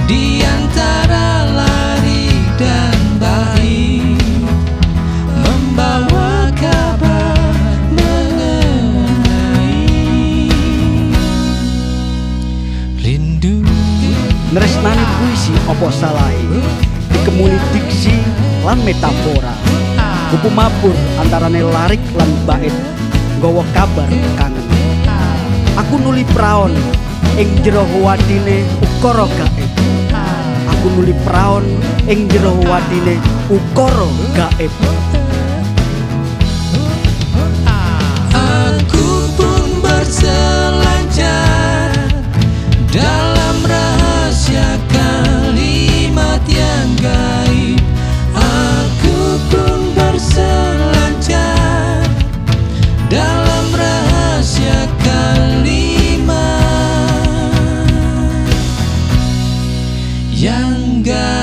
di antara lari dan baik, membawa kabar mengenai rindu. Nresnani puisi opo salai dikemuni diksi lan metafora, buku mabur antarane larik lan bait nggawa kabar kangen. Aku nuli praon ing jero wadine ukara gaib. Aku nuli praon ing jero wadine ukara gaib. Aku pun berselancar dalam rahasia kalimat yang gaib. Aku pun berselancar dalam rahasia kalimat yang gaib.